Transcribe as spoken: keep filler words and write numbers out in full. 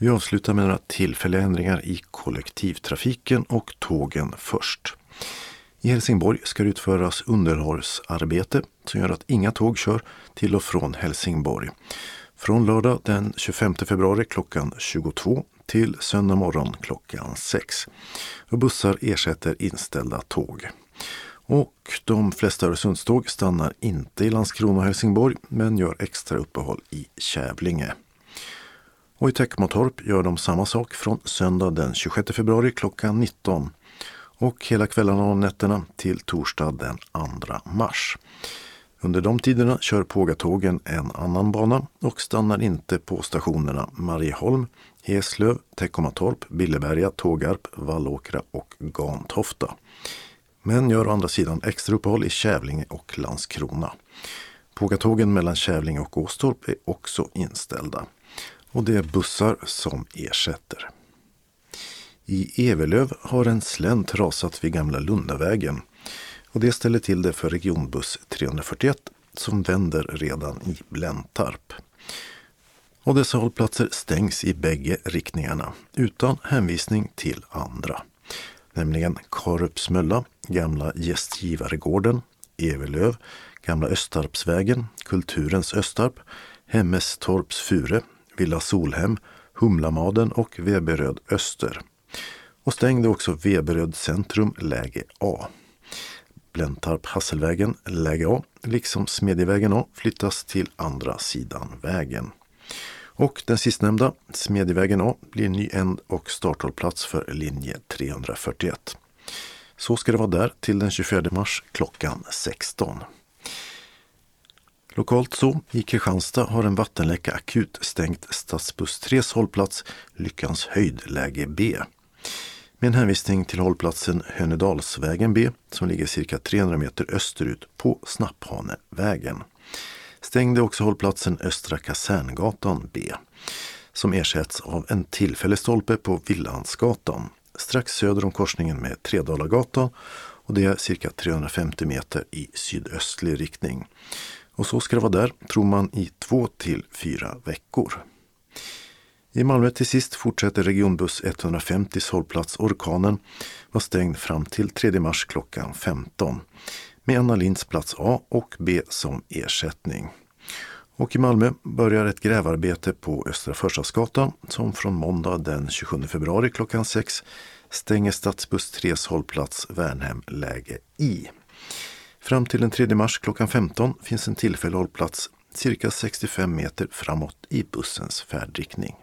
Vi avslutar med några tillfälliga ändringar i kollektivtrafiken och tågen först. I Helsingborg ska det utföras underhållsarbete som gör att inga tåg kör till och från Helsingborg. Från lördag den tjugofemte februari klockan tjugotvå till söndag morgon klockan sex. Och bussar ersätter inställda tåg. Och de flesta Öresundståg stannar inte i Landskrona och Helsingborg men gör extra uppehåll i Kävlinge. Och i Teckomatorp gör de samma sak från söndag den tjugosjätte februari klockan nitton och hela kvällarna och nätterna till torsdag den andra mars. Under de tiderna kör Pågatågen en annan bana och stannar inte på stationerna Marieholm, Eslöv, Teckomatorp, Billeberga, Tågarp, Vallåkra och Gantofta. Men gör å andra sidan extra uppehåll i Kävlinge och Landskrona. Pågatågen mellan Kävlinge och Åstorp är också inställda. Och det är bussar som ersätter. I Evelöv har en slänt rasat vid gamla Lundavägen. Och det ställer till det för regionbuss trehundrafyrtioett som vänder redan i Blentarp. Och dessa hållplatser stängs i bägge riktningarna utan hänvisning till andra. Nämligen Karupsmölla, gamla Gästgivaregården, Evelöv, gamla Östarpsvägen, Kulturens Östarp, Hemmestorps Fure, Villa Solhem, Humlamaden och Veberöd Öster. Och stängde också Veberöd Centrum läge A. Blentarp Hasselvägen läge A, liksom Smedjevägen A, flyttas till andra sidan vägen. Och den sistnämnda, Smedjevägen A, blir ny änd- och starthållplats för linje trehundrafyrtioett. Så ska det vara där till den tjugofjärde mars klockan sexton. Lokalt så, i Kristianstad har en vattenläcka akut stängt Stadsbuss tres hållplats Lyckans höjd läge B. Med en hänvisning till hållplatsen Hönedalsvägen B som ligger cirka trehundra meter österut på Snapphanevägen. Stängde också hållplatsen Östra Kaserngatan B som ersätts av en tillfällig stolpe på Villansgatan strax söder om korsningen med Tredalagatan och det är cirka trehundrafemtio meter i sydöstlig riktning. Och så ska det vara där, tror man, i två till fyra veckor. I Malmö till sist fortsätter regionbuss etthundrafemtio hållplats Orkanen var stängd fram till tredje mars klockan femton med Anna Linds plats A och B som ersättning. Och i Malmö börjar ett grävarbete på Östra Förstadsgatan som från måndag den tjugosjunde februari klockan sex stänger Stadsbuss tres hållplats Värnhem läge I. Fram till den tredje mars klockan femton finns en tillfällig hållplats cirka sextiofem meter framåt i bussens färdriktning.